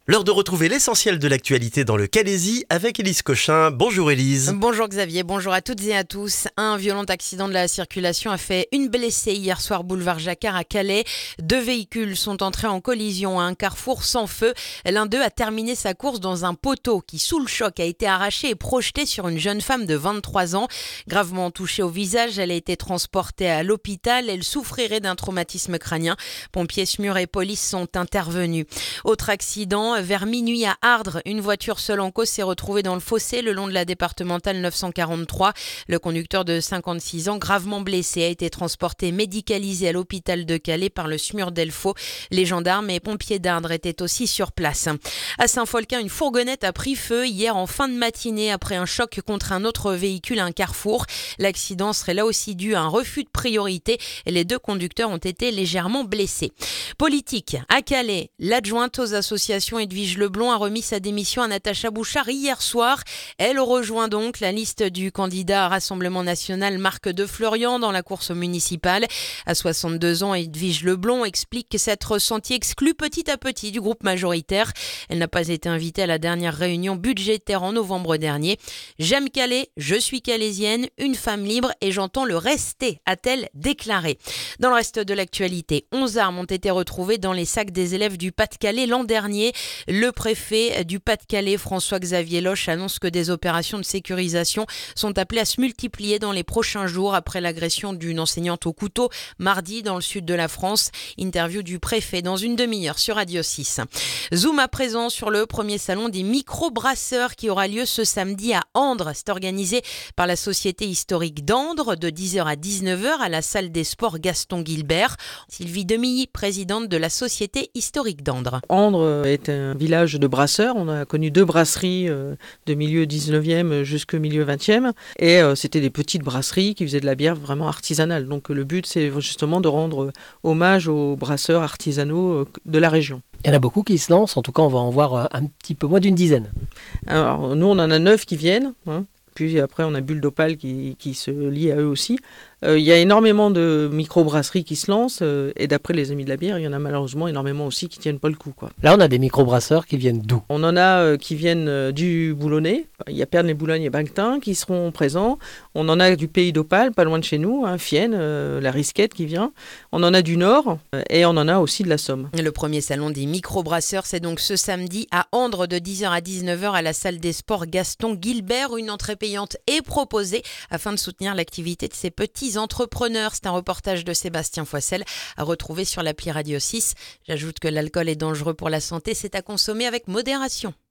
L'heure de retrouver l'essentiel de l'actualité dans le Calaisis avec Élise Cochin. Bonjour Élise. Bonjour Xavier, bonjour à toutes et à tous. Un violent accident de la circulation a fait une blessée hier soir boulevard Jacquard à Calais. 2 véhicules sont entrés en collision à un carrefour sans feu. L'un d'eux a terminé sa course dans un poteau qui, sous le choc, a été arraché et projeté sur une jeune femme de 23 ans. Gravement touchée au visage, elle a été transportée à l'hôpital. Elle souffrirait d'un traumatisme crânien. Pompiers, SMUR et police sont intervenus. Autre accident, vers minuit à Ardres, une voiture seule en cause s'est retrouvée dans le fossé le long de la départementale 943. Le conducteur de 56 ans, gravement blessé, a été transporté médicalisé à l'hôpital de Calais par le SMUR Delfaux. Les gendarmes et pompiers d'Ardres étaient aussi sur place. À Saint-Folquin, une fourgonnette a pris feu hier en fin de matinée après un choc contre un autre véhicule à un carrefour. L'accident serait là aussi dû à un refus de priorité et les 2 conducteurs ont été légèrement blessés. Politique, à Calais, l'adjointe aux associations Edwige Leblond a remis sa démission à Natacha Bouchard hier soir. Elle rejoint donc la liste du candidat à Rassemblement National Marc de Florian dans la course municipale. À 62 ans, Edwige Leblond explique s'être sentie exclue petit à petit du groupe majoritaire. Elle n'a pas été invitée à la dernière réunion budgétaire en novembre dernier. « J'aime Calais, je suis calaisienne, une femme libre et j'entends le rester », a-t-elle déclaré. Dans le reste de l'actualité, 11 armes ont été retrouvées dans les sacs des élèves du Pas-de-Calais l'an dernier. Le préfet du Pas-de-Calais, François-Xavier Loche, annonce que des opérations de sécurisation sont appelées à se multiplier dans les prochains jours après l'agression d'une enseignante au couteau mardi dans le sud de la France. Interview du préfet dans une demi-heure sur Radio 6. Zoom à présent sur le premier salon des microbrasseurs qui aura lieu ce samedi à Andres. C'est organisé par la Société historique d'Andres de 10h à 19h à la salle des sports Gaston Guilbert. Sylvie Demilly, présidente de la Société historique d'Andres. Andres est un village de brasseurs. On a connu 2 brasseries de milieu 19e jusqu'au milieu 20e. Et c'était des petites brasseries qui faisaient de la bière vraiment artisanale. Donc le but, c'est justement de rendre hommage aux brasseurs artisanaux de la région. Il y en a beaucoup qui se lancent, en tout cas on va en voir un petit peu moins d'une dizaine. Alors nous on en a 9 qui viennent, Puis après on a Bulle d'Opale qui se lie à eux aussi. Il y a énormément de microbrasseries qui se lancent et d'après les Amis de la bière, il y en a malheureusement énormément aussi qui tiennent pas le coup, Là on a des microbrasseurs qui viennent d'où ? On en a qui viennent du Boulonnais, il y a Pernay-Boulogne et Banctin qui seront présents. On en a du Pays d'Opale, pas loin de chez nous, Fienne, la Risquette qui vient. On en a du Nord et on en a aussi de la Somme. Le premier salon des microbrasseurs, c'est donc ce samedi à Andres de 10h à 19h à la salle des sports Gaston Guilbert. Une entrée payante est proposée afin de soutenir l'activité de ces petits entrepreneurs. C'est un reportage de Sébastien Foissel à retrouver sur l'appli Radio 6. J'ajoute que l'alcool est dangereux pour la santé, c'est à consommer avec modération.